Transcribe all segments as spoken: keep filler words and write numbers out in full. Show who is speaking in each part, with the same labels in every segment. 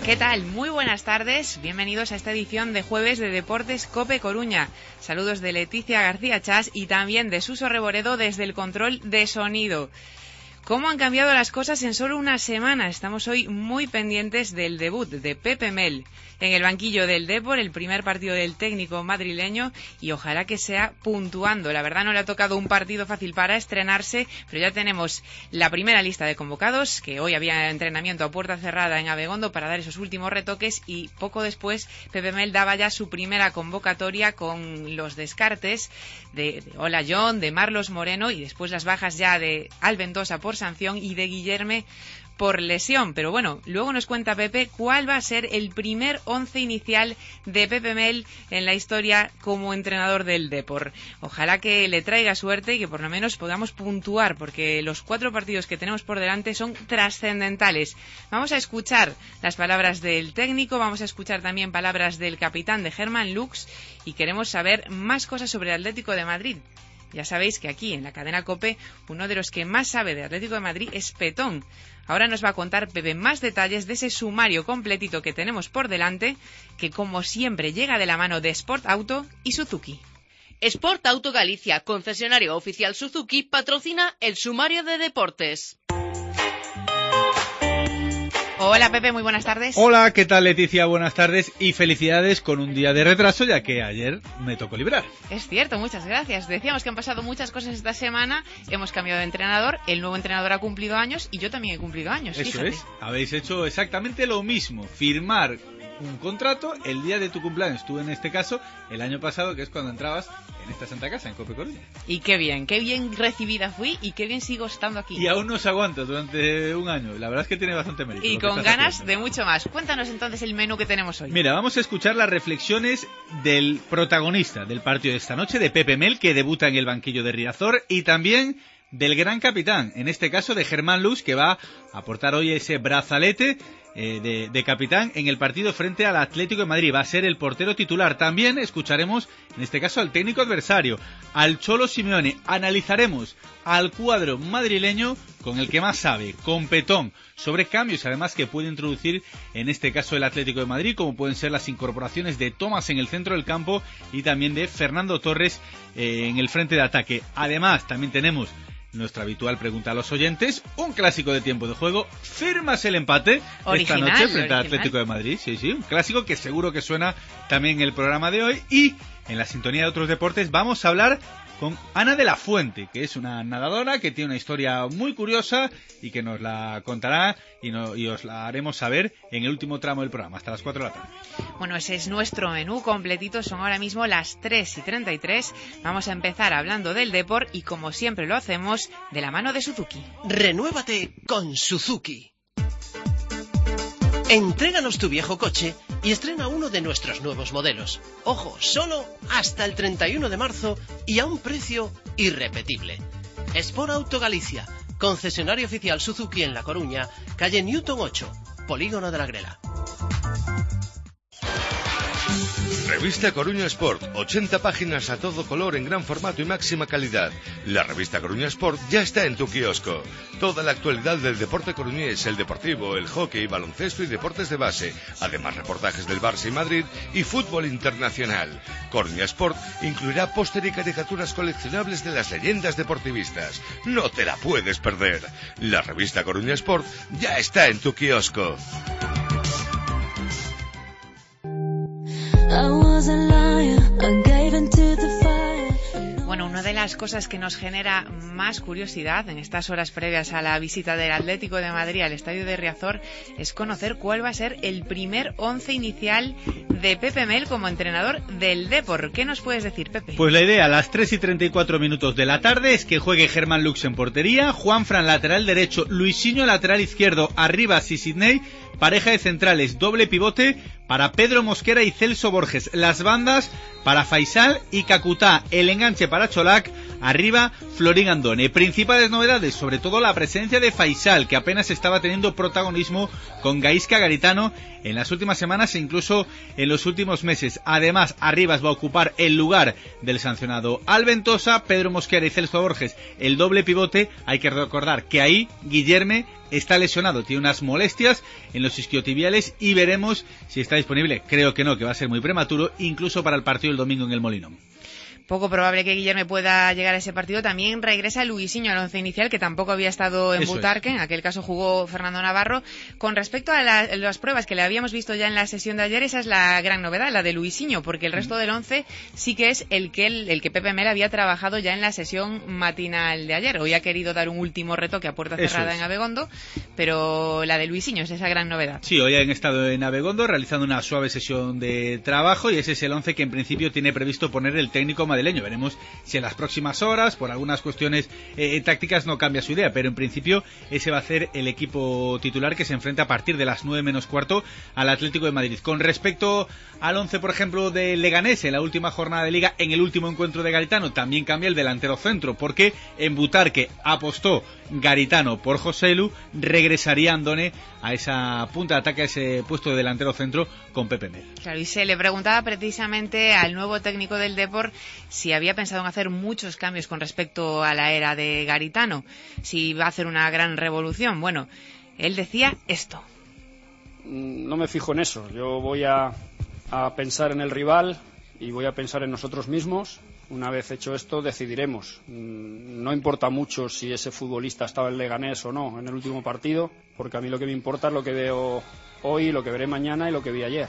Speaker 1: ¿Qué tal? Muy buenas tardes, bienvenidos a esta edición de jueves de Deportes COPE Coruña. Saludos de Leticia García Chas y también de Suso Reboredo desde el control de sonido. ¿Cómo han cambiado las cosas en solo una semana? Estamos hoy muy pendientes del debut de Pepe Mel en el banquillo del Depor, el primer partido del técnico madrileño, y ojalá que sea puntuando. La verdad no le ha tocado un partido fácil para estrenarse, pero ya tenemos la primera lista de convocados, que hoy había entrenamiento a puerta cerrada en Abegondo para dar esos últimos retoques, y poco después Pepe Mel daba ya su primera convocatoria con los descartes de, de Ola John, de Marlos Moreno, y después las bajas ya de Alventosa por sanción y de Guillerme por lesión. Pero bueno, luego nos cuenta Pepe cuál va a ser el primer once inicial de Pepe Mel en la historia como entrenador del Depor. Ojalá que le traiga suerte y que por lo menos podamos puntuar, porque los cuatro partidos que tenemos por delante son trascendentales. Vamos a escuchar las palabras del técnico, vamos a escuchar también palabras del capitán, de Germán Lux, y queremos saber más cosas sobre el Atlético de Madrid. Ya sabéis que aquí en la cadena COPE uno de los que más sabe de Atlético de Madrid es Petón. Ahora nos va a contar Pepe más detalles de ese sumario completito que tenemos por delante, que como siempre llega de la mano de Sport Auto y Suzuki.
Speaker 2: Sport Auto Galicia, concesionario oficial Suzuki, patrocina el sumario de deportes.
Speaker 1: Hola Pepe, muy buenas tardes.
Speaker 3: Hola, ¿qué tal Leticia? Buenas tardes y felicidades con un día de retraso, ya que ayer me tocó librar.
Speaker 1: Es cierto, muchas gracias. Decíamos que han pasado muchas cosas esta semana, hemos cambiado de entrenador, el nuevo entrenador ha cumplido años y yo también he cumplido años.
Speaker 3: Eso
Speaker 1: fíjate.
Speaker 3: es, habéis hecho exactamente lo mismo, firmar un contrato el día de tu cumpleaños. Tú en este caso, el año pasado, que es cuando entrabas en esta santa casa, en COPE Coruña.
Speaker 1: Y qué bien, qué bien recibida fui y qué bien sigo estando aquí.
Speaker 3: Y aún nos aguantas durante un año. La verdad es que tiene bastante mérito.
Speaker 1: Y con ganas haciendo. de mucho más. Cuéntanos entonces el menú que tenemos hoy.
Speaker 3: Mira, vamos a escuchar las reflexiones del protagonista del partido de esta noche, de Pepe Mel, que debuta en el banquillo de Riazor, y también del gran capitán, en este caso de Germán Lux, que va a aportar hoy ese brazalete eh, de, de capitán en el partido frente al Atlético de Madrid. Va a ser el portero titular. También escucharemos, en este caso, al técnico adversario, al Cholo Simeone. Analizaremos al cuadro madrileño con el que más sabe, con Petón, sobre cambios además que puede introducir en este caso el Atlético de Madrid, como pueden ser las incorporaciones de Thomas en el centro del campo y también de Fernando Torres eh, en el frente de ataque. Además, también tenemos nuestra habitual pregunta a los oyentes, un clásico de tiempo de juego. ¿Firmas el empate
Speaker 1: original,
Speaker 3: esta noche frente
Speaker 1: original.
Speaker 3: al Atlético de Madrid? Sí, sí, un clásico que seguro que suena también en el programa de hoy. Y en la sintonía de otros deportes vamos a hablar con Ana de la Fuente, que es una nadadora que tiene una historia muy curiosa y que nos la contará y, no, y os la haremos saber en el último tramo del programa, hasta las cuatro de la tarde.
Speaker 1: Bueno, ese es nuestro menú completito, son ahora mismo las tres y treinta y tres. Vamos a empezar hablando del Depor y como siempre lo hacemos de la mano de Suzuki.
Speaker 4: Renuévate con Suzuki. Entréganos tu viejo coche y estrena uno de nuestros nuevos modelos. Ojo, solo hasta el treinta y uno de marzo y a un precio irrepetible. Sport Auto Galicia, concesionario oficial Suzuki en La Coruña, calle Newton ocho, Polígono de la Grela.
Speaker 5: Revista Coruña Sport, ochenta páginas a todo color en gran formato y máxima calidad. La revista Coruña Sport ya está en tu kiosco. Toda la actualidad del deporte coruñés, el deportivo, el hockey, baloncesto y deportes de base. Además, reportajes del Barça y Madrid y fútbol internacional. Coruña Sport incluirá póster y caricaturas coleccionables de las leyendas deportivistas. No te la puedes perder. La revista Coruña Sport ya está en tu kiosco.
Speaker 1: Bueno, una de las cosas que nos genera más curiosidad en estas horas previas a la visita del Atlético de Madrid al estadio de Riazor es conocer cuál va a ser el primer once inicial de Pepe Mel como entrenador del Depor. ¿Qué nos puedes decir, Pepe?
Speaker 3: Pues la idea a las tres y treinta y cuatro minutos de la tarde es que juegue Germán Lux en portería, Juanfran lateral derecho, Luisinho lateral izquierdo, Arribas y Sidney, pareja de centrales, doble pivote para Pedro Mosquera y Celso Borges, las bandas para Faisal y Cacutá, el enganche para Cholac, arriba Florín Andone. Principales novedades, sobre todo la presencia de Faisal, que apenas estaba teniendo protagonismo con Gaisca Garitano en las últimas semanas e incluso en los últimos meses. Además, Arribas va a ocupar el lugar del sancionado Alventosa, Pedro Mosquera y Celso Borges, el doble pivote. Hay que recordar que ahí Guillerme está lesionado, tiene unas molestias en los isquiotibiales y veremos si está disponible. Creo que no, que va a ser muy prematuro, incluso para el partido del domingo en el Molinón.
Speaker 1: Poco probable que Guillermo pueda llegar a ese partido. También regresa Luisinho al once inicial, que tampoco había estado en
Speaker 3: Eso
Speaker 1: Butarque.
Speaker 3: es.
Speaker 1: En aquel caso jugó Fernando Navarro. Con respecto a la, las pruebas que le habíamos visto ya en la sesión de ayer, esa es la gran novedad, la de Luisinho, porque el resto del once sí que es el que el, el que Pepe Mel había trabajado ya en la sesión matinal de ayer. Hoy ha querido dar un último retoque a puerta cerrada en Abegondo, pero la de Luisinho es esa gran novedad.
Speaker 3: Sí, hoy han estado en Abegondo realizando una suave sesión de trabajo y ese es el once que en principio tiene previsto poner el técnico madrileño. Veremos si en las próximas horas, por algunas cuestiones eh, tácticas, no cambia su idea, pero en principio ese va a ser el equipo titular que se enfrenta a partir de las nueve menos cuarto al Atlético de Madrid. Con respecto al once, por ejemplo, de Leganés, en la última jornada de Liga, en el último encuentro de Garitano, también cambia el delantero centro, porque en Butarque apostó Garitano por Joselu, regresaría Andone a esa punta de ataque, a ese puesto de delantero centro con Pepe Mel.
Speaker 1: Claro, y se le preguntaba precisamente al nuevo técnico del Depor si había pensado en hacer muchos cambios con respecto a la era de Garitano, si iba a hacer una gran revolución. Bueno, él decía esto.
Speaker 6: No me fijo en eso, yo voy a, a pensar en el rival y voy a pensar en nosotros mismos. Una vez hecho esto, decidiremos. No importa mucho si ese futbolista estaba en Leganés o no en el último partido, porque a mí lo que me importa es lo que veo hoy, lo que veré mañana y lo que vi ayer.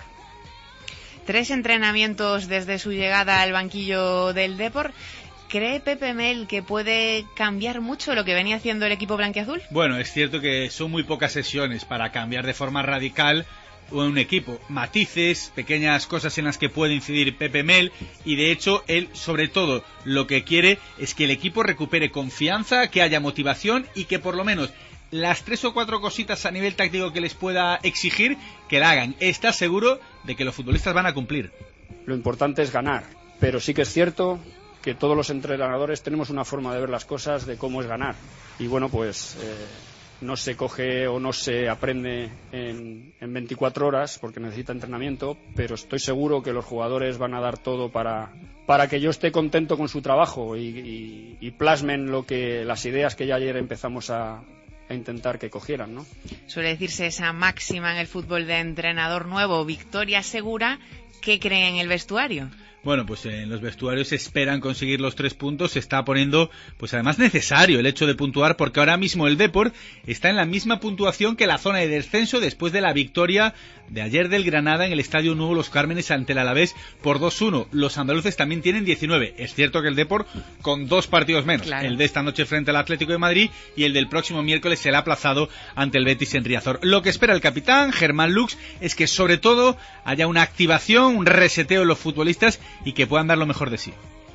Speaker 1: Tres entrenamientos desde su llegada al banquillo del Depor. ¿Cree Pepe Mel que puede cambiar mucho lo que venía haciendo el equipo blanquiazul?
Speaker 3: Bueno, es cierto que son muy pocas sesiones para cambiar de forma radical un equipo, matices, pequeñas cosas en las que puede incidir Pepe Mel, y de hecho él sobre todo lo que quiere es que el equipo recupere confianza, que haya motivación y que por lo menos las tres o cuatro cositas a nivel táctico que les pueda exigir, que la hagan. Está seguro de que los futbolistas van a cumplir.
Speaker 6: Lo importante es ganar, pero sí que es cierto que todos los entrenadores tenemos una forma de ver las cosas, de cómo es ganar, y bueno, pues eh, no se coge o no se aprende en, en veinticuatro horas porque necesita entrenamiento, pero estoy seguro que los jugadores van a dar todo para, para que yo esté contento con su trabajo y, y, y plasmen lo que, las ideas que ya ayer empezamos a, a intentar que cogieran, ¿no?
Speaker 1: Suele decirse esa máxima en el fútbol de entrenador nuevo, victoria segura. ¿Qué creen en el vestuario?
Speaker 3: Bueno, pues en los vestuarios esperan conseguir los tres puntos. Se está poniendo, pues además necesario el hecho de puntuar, porque ahora mismo el Depor está en la misma puntuación que la zona de descenso después de la victoria de ayer del Granada en el Estadio Nuevo Los Cármenes ante el Alavés por dos uno. Los andaluces también tienen diecinueve. Es cierto que el Depor con dos partidos menos. Claro. El de esta noche frente al Atlético de Madrid y el del próximo miércoles será aplazado ante el Betis en Riazor. Lo que espera el capitán, Germán Lux, es que sobre todo haya una activación, un reseteo en los futbolistas y que puedan dar lo mejor de sí.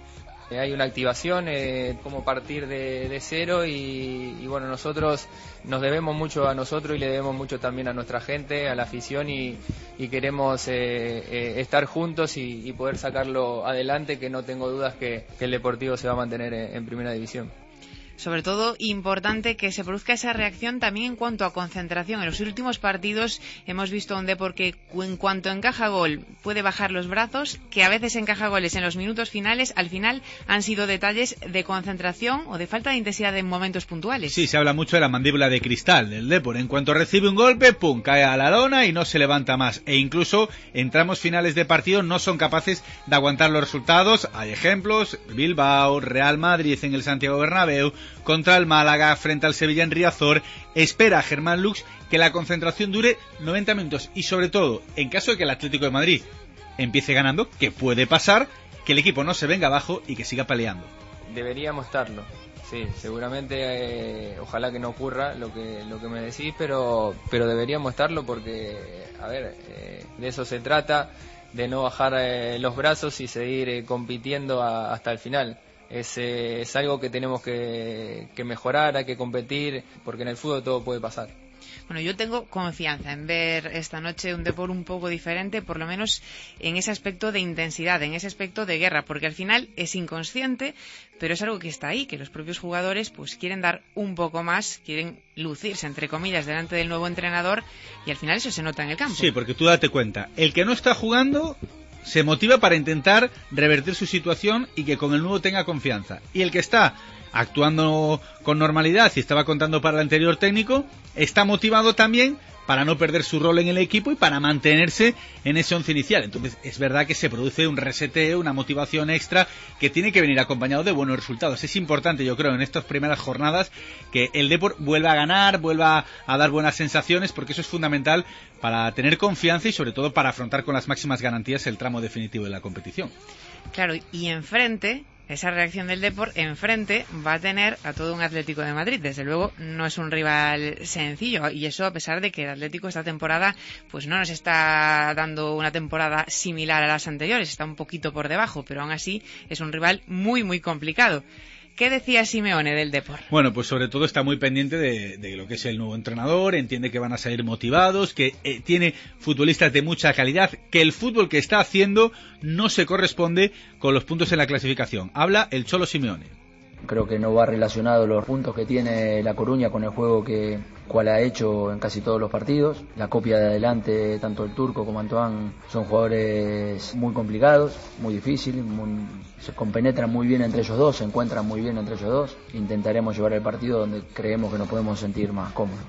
Speaker 7: Hay una activación, eh, como partir de, de cero y, y bueno, nosotros nos debemos mucho a nosotros y le debemos mucho también a nuestra gente, a la afición y, y queremos eh, eh, estar juntos y, y poder sacarlo adelante, que no tengo dudas que, que el Deportivo se va a mantener en, en primera división.
Speaker 1: Sobre todo, importante que se produzca esa reacción también en cuanto a concentración. En los últimos partidos hemos visto a un Depor que en cuanto encaja gol puede bajar los brazos, que a veces encaja goles en los minutos finales. Al final han sido detalles de concentración o de falta de intensidad en momentos puntuales.
Speaker 3: Sí, se habla mucho de la mandíbula de cristal del Depor. En cuanto recibe un golpe, pum, cae a la lona y no se levanta más. E incluso en tramos finales de partido no son capaces de aguantar los resultados. Hay ejemplos: Bilbao, Real Madrid en el Santiago Bernabéu, contra el Málaga, frente al Sevilla en Riazor. Espera Germán Lux que la concentración dure noventa minutos y sobre todo, en caso de que el Atlético de Madrid empiece ganando, que puede pasar, que el equipo no se venga abajo y que siga peleando.
Speaker 7: Deberíamos estarlo, sí, seguramente, eh, ojalá que no ocurra lo que lo que me decís, pero pero deberíamos estarlo porque, a ver, eh, de eso se trata, de no bajar eh, los brazos y seguir eh, compitiendo a, hasta el final. Es, eh, es algo que tenemos que, que mejorar, hay que competir, porque en el fútbol todo puede pasar.
Speaker 1: Bueno, yo tengo confianza en ver esta noche un Depor un poco diferente, por lo menos en ese aspecto de intensidad, en ese aspecto de guerra, porque al final es inconsciente, pero es algo que está ahí, que los propios jugadores pues quieren dar un poco más, quieren lucirse, entre comillas, delante del nuevo entrenador, y al final eso se nota en el campo.
Speaker 3: Sí, porque tú date cuenta, el que no está jugando se motiva para intentar revertir su situación y que con el nuevo tenga confianza. Y el que está actuando con normalidad y estaba contando para el anterior técnico, está motivado también para no perder su rol en el equipo y para mantenerse en ese once inicial. Entonces es verdad que se produce un reseteo, una motivación extra que tiene que venir acompañado de buenos resultados. Es importante, yo creo, en estas primeras jornadas que el Depor vuelva a ganar, vuelva a dar buenas sensaciones, porque eso es fundamental para tener confianza y sobre todo para afrontar con las máximas garantías el tramo definitivo de la competición.
Speaker 1: Claro, y enfrente, esa reacción del Depor, enfrente va a tener a todo un Atlético de Madrid. Desde luego no es un rival sencillo, y eso a pesar de que el Atlético esta temporada pues no nos está dando una temporada similar a las anteriores, está un poquito por debajo, pero aún así es un rival muy muy complicado. ¿Qué decía Simeone del Depor?
Speaker 3: Bueno, pues sobre todo está muy pendiente de, de lo que es el nuevo entrenador, entiende que van a salir motivados, que eh, tiene futbolistas de mucha calidad, que el fútbol que está haciendo no se corresponde con los puntos en la clasificación. Habla el Cholo Simeone.
Speaker 8: Creo que no va relacionado los puntos que tiene La Coruña con el juego que cual ha hecho en casi todos los partidos. La copia de adelante, tanto el Turco como Antoine, son jugadores muy complicados, muy difíciles, muy, se compenetran muy bien entre ellos dos, se encuentran muy bien entre ellos dos. Intentaremos llevar el partido donde creemos que nos podemos sentir más cómodos.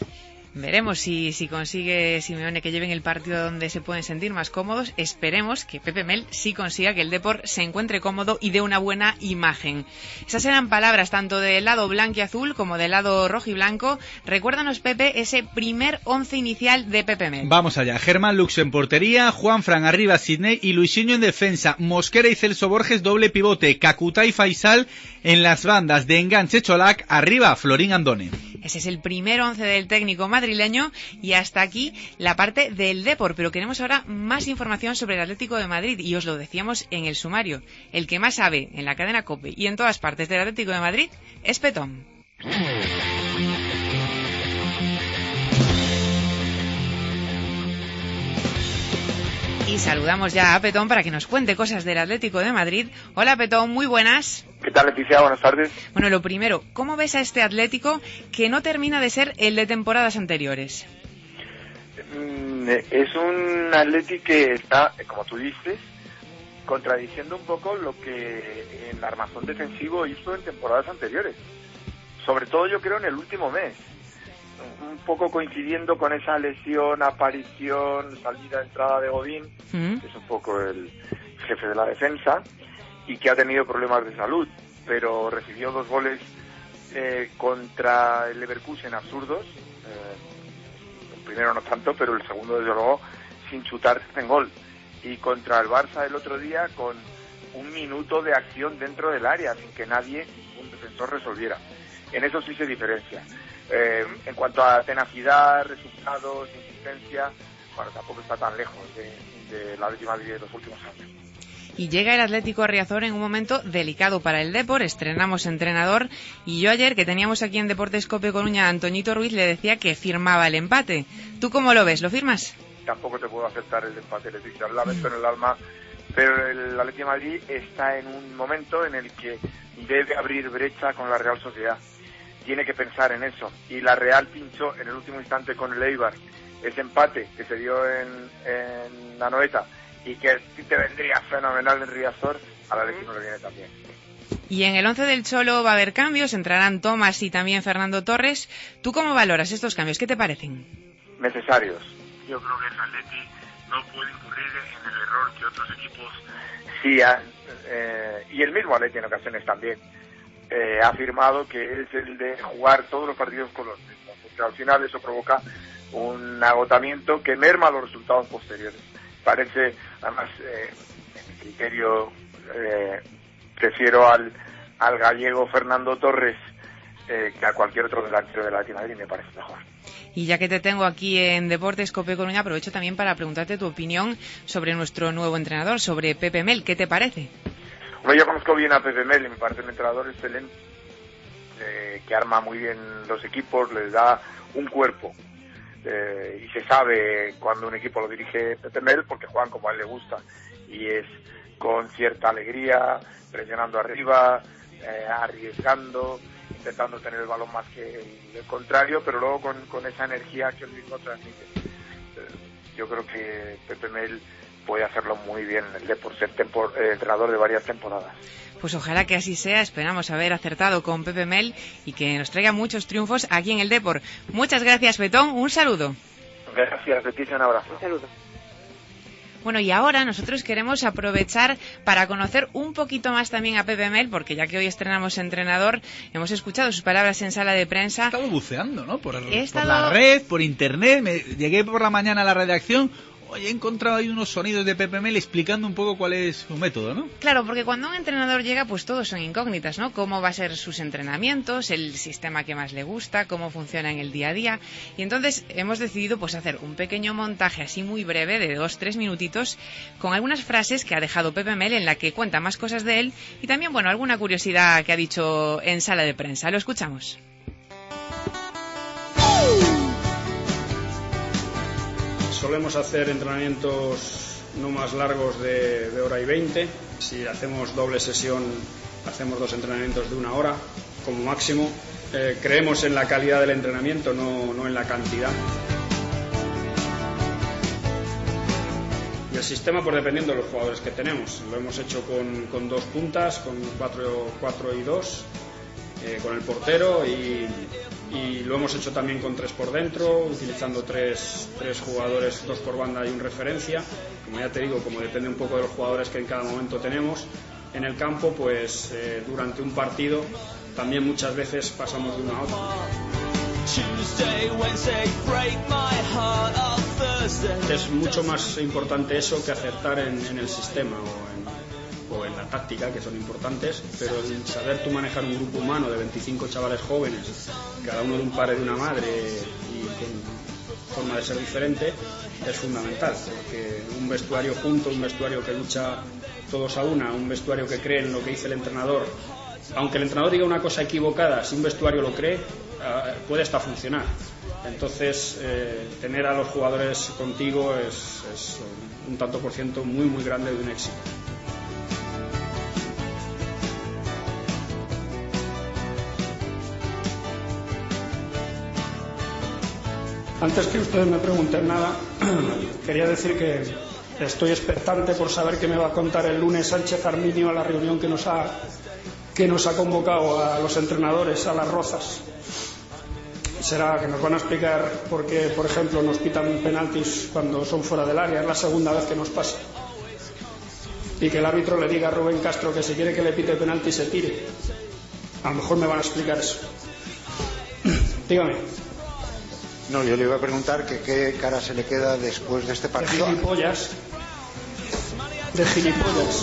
Speaker 1: Veremos si, si consigue Simeone que lleven el partido donde se pueden sentir más cómodos. Esperemos que Pepe Mel sí consiga que el Depor se encuentre cómodo y dé una buena imagen. Esas eran palabras tanto del lado blanquiazul como del lado rojiblanco. Recuérdanos, Pepe, ese primer once inicial de Pepe Mel.
Speaker 3: Vamos allá. Germán Lux en portería, Juanfran arriba, Sidney y Luisinho en defensa, Mosquera y Celso Borges doble pivote, Kakuta y Faisal en las bandas, de enganche Cholac, arriba Florín Andone.
Speaker 1: Ese es el primer once del técnico madrileño, y hasta aquí la parte del Depor, pero queremos ahora más información sobre el Atlético de Madrid, y os lo decíamos en el sumario. El que más sabe en la cadena COPE y en todas partes del Atlético de Madrid es Petón. Y saludamos ya a Petón para que nos cuente cosas del Atlético de Madrid. Hola Petón, muy buenas.
Speaker 9: ¿Qué tal, Leticia? Buenas tardes.
Speaker 1: Bueno, lo primero, ¿cómo ves a este Atlético que no termina de ser el de temporadas anteriores?
Speaker 9: Mm, es un Atlético que está, como tú dices, contradiciendo un poco lo que el armazón defensivo hizo en temporadas anteriores. Sobre todo yo creo en el último mes. Un poco coincidiendo con esa lesión, aparición, salida, entrada de Godín, ¿Mm? que es un poco el jefe de la defensa, y que ha tenido problemas de salud, pero recibió dos goles eh, contra el Leverkusen absurdos, eh, el primero no tanto, pero el segundo desde luego sin chutar en gol, y contra el Barça el otro día con un minuto de acción dentro del área, sin que nadie, un defensor, resolviera. En eso sí se diferencia. Eh, en cuanto a tenacidad, resultados, insistencia, bueno, tampoco está tan lejos de, de la última Madrid de los últimos años.
Speaker 1: Y llega el Atlético a Riazor en un momento delicado para el Depor, estrenamos entrenador, y yo ayer, que teníamos aquí en Deportes Cope Coruña a Antoñito Ruiz, le decía que firmaba el empate. ¿Tú cómo lo ves? ¿Lo firmas?
Speaker 9: Tampoco te puedo aceptar el empate, Leticia, lamento en el alma, pero el Atlético de Madrid está en un momento en el que debe abrir brecha con la Real Sociedad. Tiene que pensar en eso, y la Real pinchó en el último instante con el Eibar. Ese empate que se dio en, en la Noeta y que te vendría fenomenal en Riazor, a la Atlético le viene también.
Speaker 1: Y en el once del Cholo va a haber cambios, entrarán Tomás y también Fernando Torres. ¿Tú cómo valoras estos cambios? ¿Qué te parecen?
Speaker 9: Necesarios. Yo creo que el Atleti no puede incurrir en el error que otros equipos sí han, eh, y el mismo Atleti en ocasiones también. Eh, ha afirmado que es el de jugar todos los partidos con los mismos, porque al final eso provoca un agotamiento que merma los resultados posteriores. Parece, además, eh, en mi criterio, eh, prefiero al, al gallego Fernando Torres eh, que a cualquier otro delantero de la Atlético de Madrid, me parece mejor.
Speaker 1: Y ya que te tengo aquí en Deportes Cope Coruña, aprovecho también para preguntarte tu opinión sobre nuestro nuevo entrenador, sobre Pepe Mel. ¿Qué te parece?
Speaker 9: Bueno, yo conozco bien a Pepe Mel y me parece un entrenador excelente, eh, que arma muy bien los equipos, les da un cuerpo. Eh, y se sabe cuando un equipo lo dirige Pepe Mel, porque juegan como a él le gusta, y es con cierta alegría, presionando arriba, eh, arriesgando, intentando tener el balón más que el, el contrario, pero luego con, con esa energía que él mismo transmite. Eh, yo creo que Pepe Mel puede hacerlo muy bien el Depor, ser tempor, eh, entrenador de varias temporadas.
Speaker 1: Pues ojalá que así sea, esperamos haber acertado con Pepe Mel y que nos traiga muchos triunfos aquí en el Depor. Muchas gracias, Betón, un saludo.
Speaker 9: Gracias, Leticia, un abrazo.
Speaker 1: Un saludo. Bueno, y ahora nosotros queremos aprovechar para conocer un poquito más también a Pepe Mel, porque ya que hoy estrenamos entrenador, hemos escuchado sus palabras en sala de prensa.
Speaker 3: He estado buceando, ¿no? Por, el,
Speaker 1: estado...
Speaker 3: por la red, por internet, me, llegué por la mañana a la redacción. Oye, he encontrado ahí unos sonidos de Pepe Mel explicando un poco cuál es su método, ¿no?
Speaker 1: Claro, porque cuando un entrenador llega, pues todos son incógnitas, ¿no? Cómo va a ser sus entrenamientos, el sistema que más le gusta, cómo funciona en el día a día. Y entonces hemos decidido pues hacer un pequeño montaje así muy breve, de dos, tres minutitos, con algunas frases que ha dejado Pepe Mel en la que cuenta más cosas de él y también, bueno, alguna curiosidad que ha dicho en sala de prensa. Lo escuchamos.
Speaker 6: Solemos hacer entrenamientos no más largos de, de hora y veinte. Si hacemos doble sesión, hacemos dos entrenamientos de una hora como máximo. Eh, creemos en la calidad del entrenamiento, no, no en la cantidad. Y el sistema, pues dependiendo de los jugadores que tenemos. Lo hemos hecho con, con dos puntas, con cuatro y dos, eh, con el portero y... y lo hemos hecho también con tres por dentro, utilizando tres, tres jugadores, dos por banda y un referencia. Como ya te digo, como depende un poco de los jugadores que en cada momento tenemos en el campo, pues eh, durante un partido también muchas veces pasamos de una a otra. Es mucho más importante eso que acertar en, en el sistema o en o en la táctica, que son importantes, pero el saber tú manejar un grupo humano de veinticinco chavales jóvenes, cada uno de un padre de una madre y con forma de ser diferente, es fundamental, porque un vestuario junto, un vestuario que lucha todos a una, un vestuario que cree en lo que dice el entrenador, aunque el entrenador diga una cosa equivocada, si un vestuario lo cree, puede hasta funcionar. Entonces, eh, tener a los jugadores contigo es, es un tanto por ciento muy muy grande de un éxito. Antes que ustedes me pregunten nada, quería decir que estoy expectante por saber qué me va a contar el lunes Sánchez Arminio a la reunión que nos ha, que nos ha convocado a los entrenadores a Las Rozas. Será que nos van a explicar por qué, por ejemplo, nos pitan penaltis cuando son fuera del área. Es la segunda vez que nos pasa. Y que el árbitro le diga a Rubén Castro que si quiere que le pite penalti se tire. A lo mejor me van a explicar eso. Dígame.
Speaker 10: No, yo le iba a preguntar que qué cara se le queda después de este partido.
Speaker 6: De gilipollas. De gilipollas.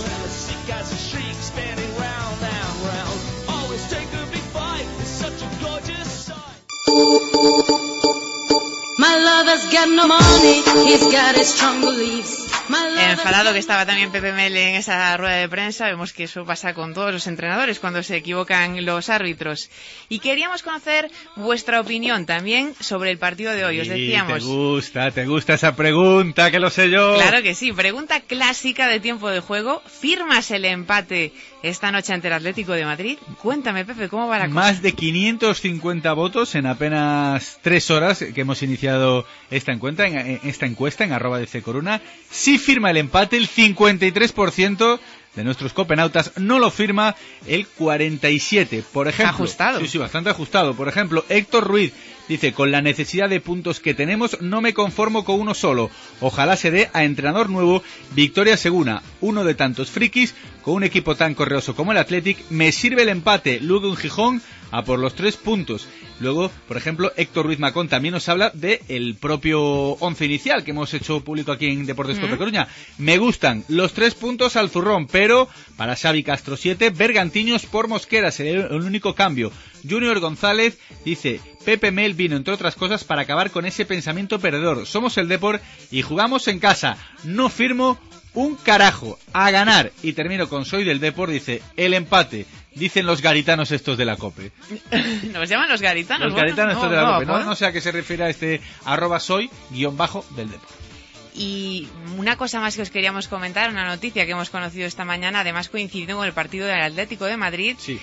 Speaker 1: Enfadado que estaba también Pepe Mel en esa rueda de prensa, vemos que eso pasa con todos los entrenadores cuando se equivocan los árbitros. Y queríamos conocer vuestra opinión también sobre el partido de hoy. Os decíamos...
Speaker 3: Te gusta, te gusta esa pregunta, que lo sé yo.
Speaker 1: Claro que sí, pregunta clásica de tiempo de juego. ¿Firmas el empate esta noche ante el Atlético de Madrid? Cuéntame, Pepe, ¿cómo va la cosa?
Speaker 3: Más de quinientos cincuenta votos en apenas tres horas que hemos iniciado esta encuesta en, esta encuesta en arroba de C Coruna. Sí firma el empate el cincuenta y tres por ciento de nuestros copenautas, no lo firma el cuarenta y siete por ciento. Por ejemplo,
Speaker 1: ajustado.
Speaker 3: Sí, sí, bastante ajustado. Por ejemplo, Héctor Ruiz dice: con la necesidad de puntos que tenemos, no me conformo con uno solo. Ojalá se dé a entrenador nuevo victoria segura. Uno de tantos frikis, con un equipo tan correoso como el Athletic, me sirve el empate. Luego en Gijón, a por los tres puntos. Luego, por ejemplo, Héctor Ruiz Macón también nos habla del propio once inicial que hemos hecho público aquí en Deportes Cope Coruña. Me gustan los tres puntos al zurrón, pero para Xavi Castro siete, Bergantiños por Mosquera sería el único cambio. Junior González dice: Pepe Mel vino, entre otras cosas, para acabar con ese pensamiento perdedor. Somos el Depor y jugamos en casa. No firmo un carajo. A ganar. Y termino con Soy del Depor, dice: el empate. Dicen los garitanos estos de la COPE.
Speaker 1: ¿Nos llaman los garitanos?
Speaker 3: Los garitanos
Speaker 1: no,
Speaker 3: estos de la
Speaker 1: no,
Speaker 3: COPE. No,
Speaker 1: no,
Speaker 3: no sé a qué se refiere a este arroba soy guión bajo del Depor.
Speaker 1: Y una cosa más que os queríamos comentar, una noticia que hemos conocido esta mañana, además coincidiendo con el partido del Atlético de Madrid.
Speaker 3: Sí.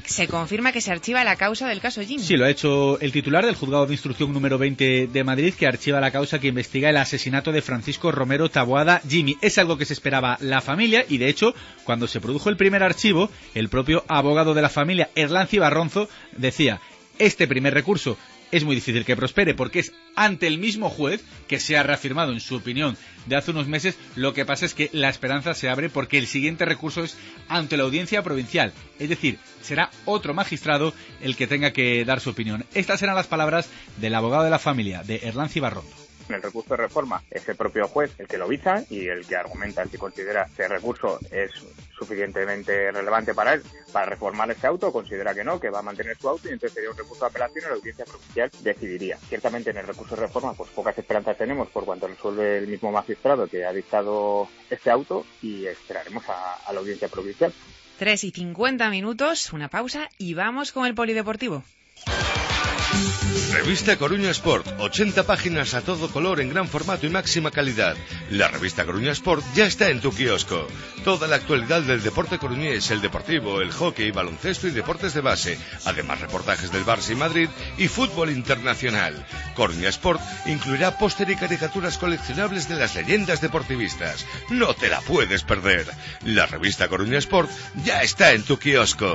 Speaker 1: se confirma que se archiva la causa del caso Jimmy.
Speaker 3: Sí, lo ha hecho el titular del Juzgado de Instrucción número veinte de Madrid, que archiva la causa que investiga el asesinato de Francisco Romero Taboada Jimmy. Es algo que se esperaba la familia y, de hecho, cuando se produjo el primer archivo, el propio abogado de la familia, Erlán Cibarronzo, decía: este primer recurso es muy difícil que prospere porque es ante el mismo juez que se ha reafirmado en su opinión de hace unos meses. Lo que pasa es que la esperanza se abre porque el siguiente recurso es ante la audiencia provincial, es decir, será otro magistrado el que tenga que dar su opinión. Estas eran las palabras del abogado de la familia, de Erlán Cibarronzo.
Speaker 11: En el recurso de reforma es el propio juez el que lo visa y el que argumenta si considera que el recurso es suficientemente relevante para él para reformar ese auto, considera que no, que va a mantener su auto, y entonces sería un recurso de apelación y la audiencia provincial decidiría. Ciertamente en el recurso de reforma pues pocas esperanzas tenemos por cuanto resuelve el mismo magistrado que ha dictado este auto, y esperaremos a, a la audiencia provincial.
Speaker 1: tres y cincuenta minutos, una pausa y vamos con el polideportivo.
Speaker 5: Revista Coruña Sport, ochenta páginas a todo color en gran formato y máxima calidad. La revista Coruña Sport ya está en tu kiosco. Toda la actualidad del deporte coruñés, el deportivo, el hockey, baloncesto y deportes de base. Además, reportajes del Barça y Madrid y fútbol internacional. Coruña Sport incluirá póster y caricaturas coleccionables de las leyendas deportivistas. No te la puedes perder. La revista Coruña Sport ya está en tu kiosco.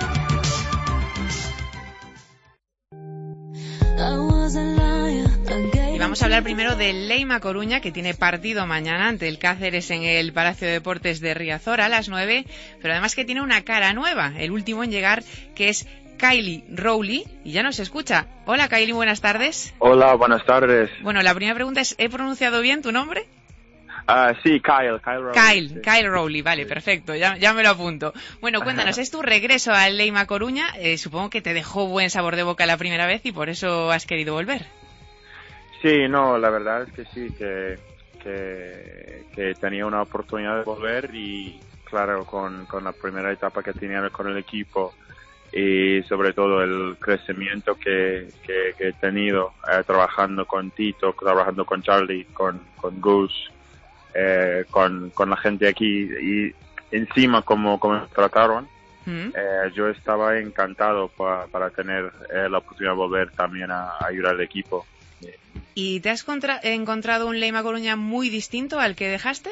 Speaker 1: Y vamos a hablar primero del Leima Coruña, que tiene partido mañana ante el Cáceres en el Palacio de Deportes de Riazor a las nueve, pero además que tiene una cara nueva, el último en llegar, que es Kyle Rowley, y ya nos escucha. Hola Kyle, buenas tardes.
Speaker 12: Hola, buenas tardes.
Speaker 1: Bueno, la primera pregunta es, ¿he pronunciado bien tu nombre?
Speaker 12: Uh, sí, Kyle, Kyle Rowley.
Speaker 1: Kyle,
Speaker 12: sí.
Speaker 1: Kyle Rowley, vale, sí. Perfecto, ya, ya me lo apunto. Bueno, cuéntanos, es tu regreso al Leima Coruña, eh, supongo que te dejó buen sabor de boca la primera vez y por eso has querido volver.
Speaker 12: Sí, no, la verdad es que sí, que, que, que tenía una oportunidad de volver y claro, con, con la primera etapa que tenía con el equipo y sobre todo el crecimiento que, que, que he tenido eh, trabajando con Tito, trabajando con Charlie, con, con Gus, eh, con, con la gente aquí y encima como, como me trataron, mm. eh, yo estaba encantado pa, para tener eh, la oportunidad de volver también a, a ayudar al equipo.
Speaker 1: ¿Y te has contra- encontrado un Leima Coruña muy distinto al que dejaste?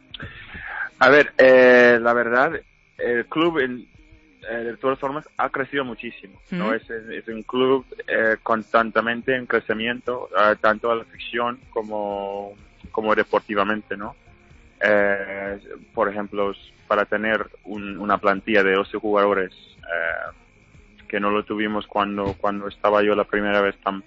Speaker 12: A ver, eh, la verdad, el club en, eh, de todas formas ha crecido muchísimo, ¿Mm? ¿no? Es, es un club eh, constantemente en crecimiento, eh, tanto a la afición como, como deportivamente, ¿no? Eh, por ejemplo, para tener un, una plantilla de doce jugadores, eh, que no lo tuvimos cuando, cuando estaba yo la primera vez tan...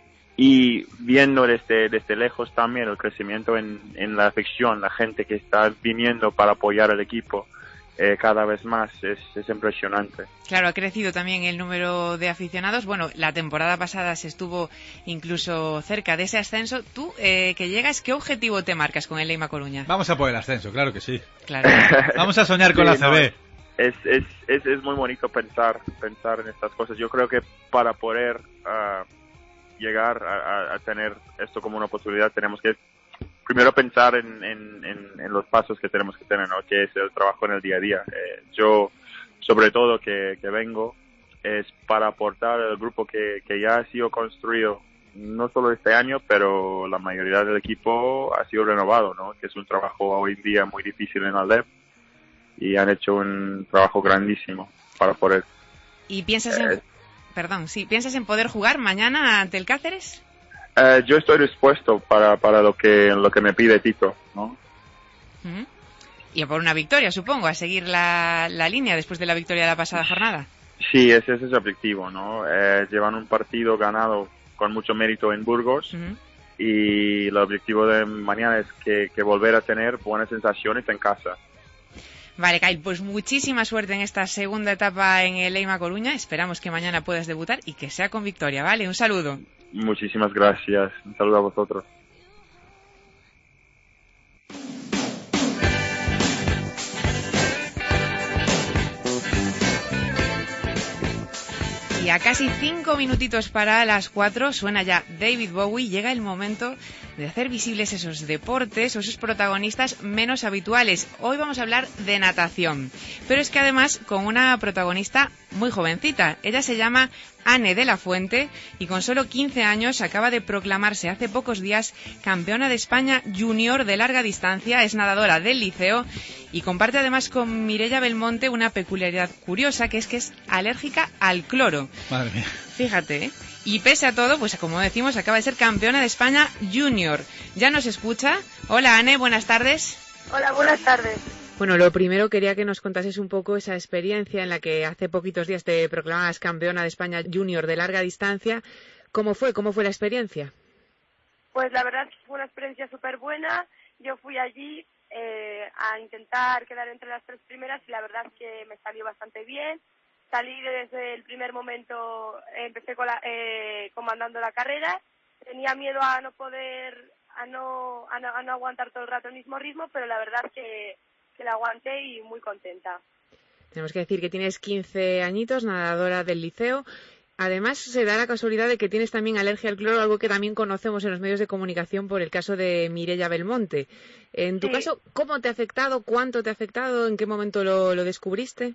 Speaker 12: Y viendo desde, desde lejos también el crecimiento en, en la afición, la gente que está viniendo para apoyar al equipo eh, cada vez más, es, es impresionante.
Speaker 1: Claro, ha crecido también el número de aficionados. Bueno, la temporada pasada se estuvo incluso cerca de ese ascenso. Tú, eh, que llegas, ¿qué objetivo te marcas con el Leima Coruña?
Speaker 3: Vamos a por el ascenso, claro que sí.
Speaker 1: Claro.
Speaker 3: Vamos a soñar con sí, la C B.
Speaker 12: No, es, es, es, es muy bonito pensar, pensar en estas cosas. Yo creo que para poder... Uh, llegar a, a tener esto como una posibilidad, tenemos que primero pensar en, en, en, en los pasos que tenemos que tener, ¿no? Que es el trabajo en el día a día. Eh, yo, sobre todo, que, que vengo, es para aportar al grupo que, que ya ha sido construido, no solo este año, pero la mayoría del equipo ha sido renovado, ¿no? Que es un trabajo hoy en día muy difícil en Aldeb y han hecho un trabajo grandísimo para poder...
Speaker 1: ¿Y piensas en...? Eh, Perdón, sí, ¿piensas en poder jugar mañana ante el Cáceres?
Speaker 12: Uh, yo estoy dispuesto para, para lo que lo que me pide Tito, ¿no?
Speaker 1: Uh-huh. Y a por una victoria, supongo, a seguir la, la línea después de la victoria de la pasada jornada.
Speaker 12: Sí, ese es el objetivo, ¿no? Eh, llevan un partido ganado con mucho mérito en Burgos uh-huh. y el objetivo de mañana es que, que volver a tener buenas sensaciones en casa.
Speaker 1: Vale, Kyle, pues muchísima suerte en esta segunda etapa en el Leima Coruña. Esperamos que mañana puedas debutar y que sea con victoria, ¿vale? Un saludo.
Speaker 12: Muchísimas gracias. Un saludo a vosotros.
Speaker 1: Y a casi cinco minutitos para las cuatro suena ya David Bowie. Llega el momento de hacer visibles esos deportes o esos protagonistas menos habituales. Hoy vamos a hablar de natación, pero es que además con una protagonista muy jovencita. Ella se llama Anne de la Fuente y con solo quince años acaba de proclamarse hace pocos días campeona de España junior de larga distancia. Es nadadora del Liceo y comparte además con Mireia Belmonte una peculiaridad curiosa, que es que es alérgica al cloro.
Speaker 3: Madre mía.
Speaker 1: Fíjate, ¿eh? Y pese a todo, pues como decimos, acaba de ser campeona de España junior. ¿Ya nos escucha? Hola, Anne, buenas tardes.
Speaker 13: Hola, buenas tardes.
Speaker 1: Bueno, lo primero quería que nos contases un poco esa experiencia en la que hace poquitos días te proclamabas campeona de España junior de larga distancia. ¿Cómo fue? ¿Cómo fue la experiencia?
Speaker 13: Pues la verdad fue una experiencia súper buena. Yo fui allí eh, a intentar quedar entre las tres primeras y la verdad es que me salió bastante bien. Salí desde el primer momento, eh, empecé con la, eh, comandando la carrera. Tenía miedo a no poder, a no, a no, a no aguantar todo el rato el mismo ritmo, pero la verdad es que que la aguanté y muy contenta.
Speaker 1: Tenemos que decir que tienes quince añitos, nadadora del Liceo. Además, se da la casualidad de que tienes también alergia al cloro, algo que también conocemos en los medios de comunicación por el caso de Mireia Belmonte. En tu sí. caso, ¿cómo te ha afectado? ¿Cuánto te ha afectado? ¿En qué momento lo, lo descubriste?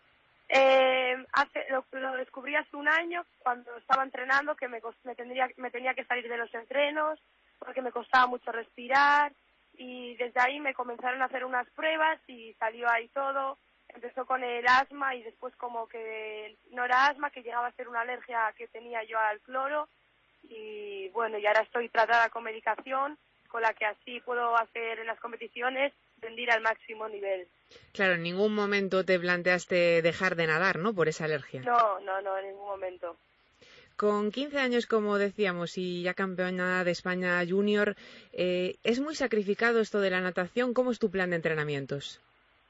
Speaker 13: Eh, hace, lo, lo descubrí hace un año, cuando estaba entrenando, que me, me, tendría, me tenía que salir de los entrenos, porque me costaba mucho respirar. Y desde ahí me comenzaron a hacer unas pruebas y salió ahí todo. Empezó con el asma y después como que no era asma, que llegaba a ser una alergia que tenía yo al cloro. Y bueno, y ahora estoy tratada con medicación, con la que así puedo hacer en las competiciones, rendir al máximo nivel.
Speaker 1: Claro, en ningún momento te planteaste dejar de nadar, ¿no?, por esa alergia.
Speaker 13: No, no, no, en ningún momento.
Speaker 1: Con quince años, como decíamos, y ya campeona de España junior, eh, ¿es muy sacrificado esto de la natación? ¿Cómo es tu plan de entrenamientos?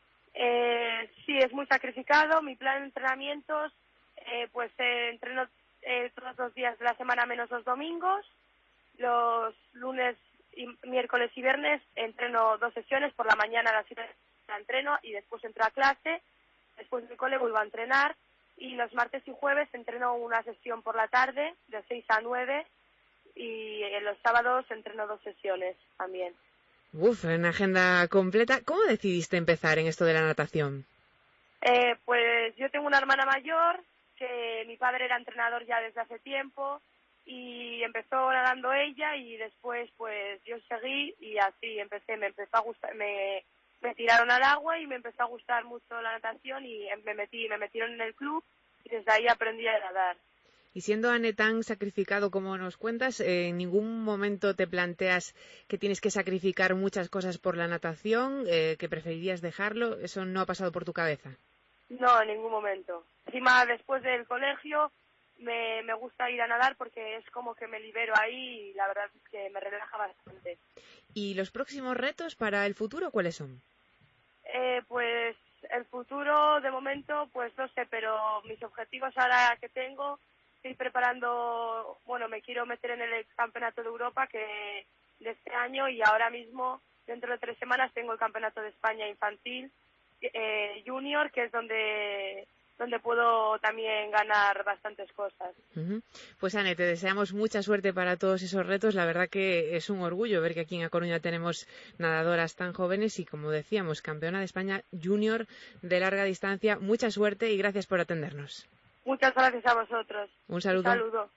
Speaker 13: Eh, sí, es muy sacrificado. Mi plan de entrenamientos, eh, pues eh, entreno eh, todos los días de la semana menos los domingos. Los lunes, y miércoles y viernes entreno dos sesiones. Por la mañana a las siete la entreno y después entro a clase. Después del cole vuelvo a entrenar. Y los martes y jueves entreno una sesión por la tarde, de seis a nueve, y en los sábados entreno dos sesiones también.
Speaker 1: Uf, una agenda completa. ¿Cómo decidiste empezar en esto de la natación?
Speaker 13: Eh, pues yo tengo una hermana mayor, que mi padre era entrenador ya desde hace tiempo, y empezó nadando ella, y después pues yo seguí, y así empecé, me empezó a gustar, me... me tiraron al agua y me empezó a gustar mucho la natación y me metí, me metieron en el club y desde ahí aprendí a nadar.
Speaker 1: Y siendo, Anne, tan sacrificado como nos cuentas, ¿en ningún momento te planteas que tienes que sacrificar muchas cosas por la natación, eh, que preferirías dejarlo? ¿Eso no ha pasado por tu cabeza?
Speaker 13: No, en ningún momento. Encima, después del colegio, me, me gusta ir a nadar porque es como que me libero ahí y la verdad es que me relaja bastante.
Speaker 1: ¿Y los próximos retos para el futuro cuáles son?
Speaker 13: Eh, pues el futuro, de momento, pues no sé, pero mis objetivos ahora que tengo, estoy preparando, bueno, me quiero meter en el Campeonato de Europa que de este año y ahora mismo, dentro de tres semanas, tengo el Campeonato de España Infantil eh, Junior, que es donde... donde puedo también ganar bastantes cosas.
Speaker 1: Uh-huh. Pues, Anne, te deseamos mucha suerte para todos esos retos. La verdad que es un orgullo ver que aquí en A Coruña tenemos nadadoras tan jóvenes y, como decíamos, campeona de España junior de larga distancia. Mucha suerte y gracias por atendernos.
Speaker 13: Muchas gracias a vosotros.
Speaker 1: Un saludo.
Speaker 13: Un saludo.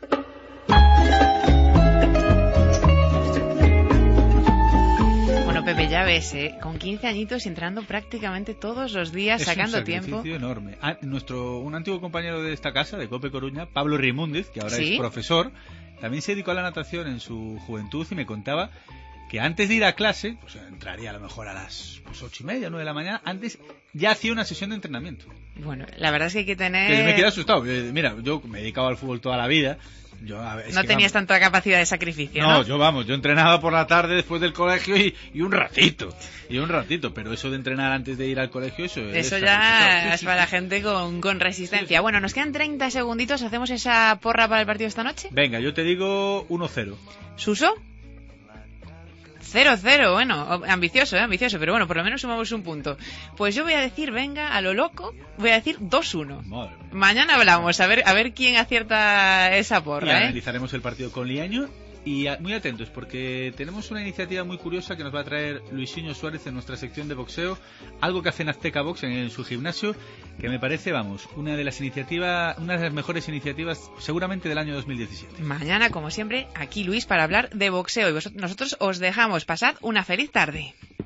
Speaker 1: Bueno, Pepe, ya ves, ¿eh? Con quince añitos entrando prácticamente todos los días,
Speaker 3: es
Speaker 1: sacando
Speaker 3: un sacrificio
Speaker 1: tiempo.
Speaker 3: Enorme. Ah, nuestro, un antiguo compañero de esta casa, de COPE Coruña, Pablo Rimúndez, que ahora
Speaker 1: ¿Sí?
Speaker 3: es profesor, también se dedicó a la natación en su juventud y me contaba que antes de ir a clase, pues entraría a lo mejor a las pues, ocho y media, nueve de la mañana, antes ya hacía una sesión de entrenamiento.
Speaker 1: Bueno, la verdad es que hay que tener...
Speaker 3: Que me quedé asustado. Mira, yo me he dedicado al fútbol toda la vida. Yo, a ver,
Speaker 1: no
Speaker 3: que,
Speaker 1: tenías
Speaker 3: vamos,
Speaker 1: tanta capacidad de sacrificio, ¿no?
Speaker 3: No, yo vamos, yo entrenaba por la tarde después del colegio y, y un ratito, y un ratito, pero eso de entrenar antes de ir al colegio, eso,
Speaker 1: eso
Speaker 3: es
Speaker 1: ya
Speaker 3: sí,
Speaker 1: es
Speaker 3: sí,
Speaker 1: para
Speaker 3: sí.
Speaker 1: la gente con, con resistencia.
Speaker 3: Sí.
Speaker 1: Bueno, nos quedan treinta segunditos, ¿hacemos esa porra para el partido esta noche?
Speaker 3: Venga, yo te digo uno cero.
Speaker 1: ¿Suso? cero cero, bueno, ambicioso, ¿eh? ambicioso, pero bueno, por lo menos sumamos un punto. Pues yo voy a decir, venga, a lo loco, voy a decir dos uno. Mañana hablamos, a ver a ver quién acierta esa porra,
Speaker 3: y
Speaker 1: ¿eh?
Speaker 3: Analizaremos el partido con Liaño. Y muy atentos, porque tenemos una iniciativa muy curiosa que nos va a traer Luisinho Suárez en nuestra sección de boxeo, algo que hace en Azteca Box en, en su gimnasio, que me parece, vamos, una de las iniciativas, una de las mejores iniciativas seguramente del año dos mil diecisiete.
Speaker 1: Mañana, como siempre, aquí Luis para hablar de boxeo, y vosotros, nosotros os dejamos. Pasad una feliz tarde.